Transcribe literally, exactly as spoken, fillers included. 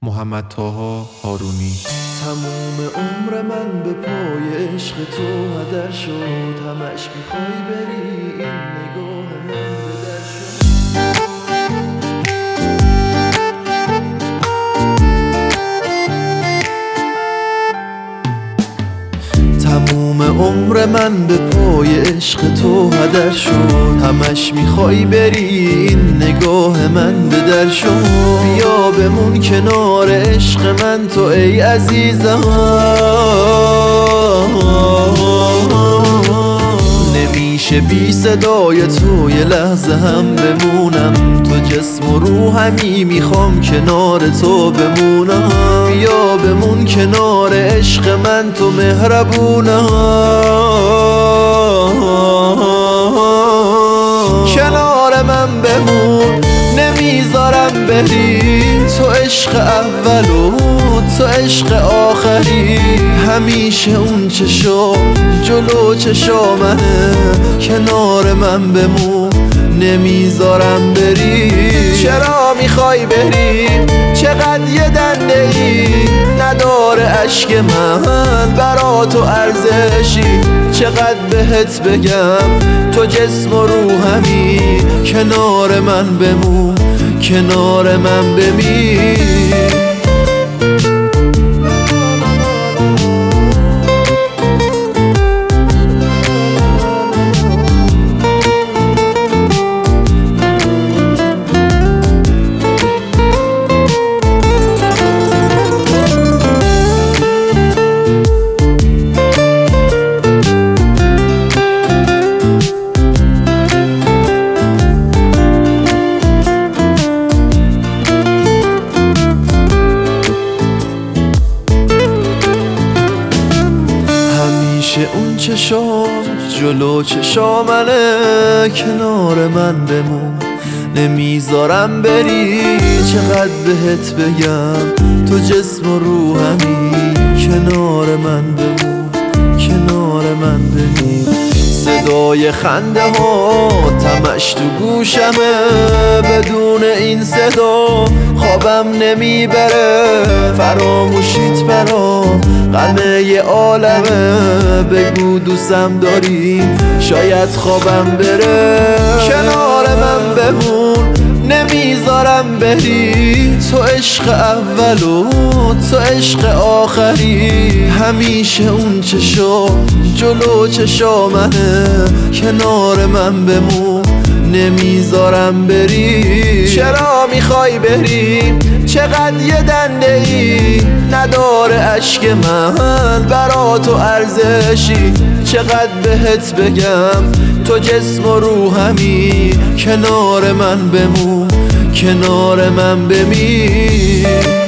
محمد طاها هارونی. تموم عمر من به پای عشق تو هدر شد، همش میخوای بری این نگاه من به در شد. تموم عمر من به پای عشق تو هدر شد، همش میخوای بری این نگاه من به در شد. بیا بمون کنار عشق من تو ای عزیزم، نمیشه بی صدای تو یه لحظه هم بمونم. تو جسم و روحمی میخوام کنار تو بمونم. بیا بمون کنار عشق من تو مهربونم، کنار من بمون نمیذارم بری. تو عشق اول و تو عشق آخری، همیشه اون چشا جلو چشا منه. کنار من بمون نمیذارم بری. چرا میخوای بری؟ چقدر یه دنده ای نداره اشک من برا تو ارزشی. چقدر بهت بگم تو جسم و روحمی، کنار من بمون کنار من بمیر. اون چشام جلو چشامنه، کنار من بمون نمیذارم بری. چقدر بهت بگم تو جسم و روحمی، کنار من بمون کنار من بمون. صدای خنده ها تمش تو گوشمه، بدون این صدا خوابم نمیبره. فراموشیت برام غمه یه عالمه، بگو دوستم داری شاید خوابم بره. کنار من بمون نمیذارم بری. تو عشق اول و تو عشق آخری، همیشه اون چشا جلو چشا منه. کنار من بمون نمیذارم بری. چرا میخوای بری؟ چقدر یه دنده ای نداره اشک من برا تو ارزشی. چقدر بهت بگم تو جسم و روحمی، کنار من بمون کنار من بمیر.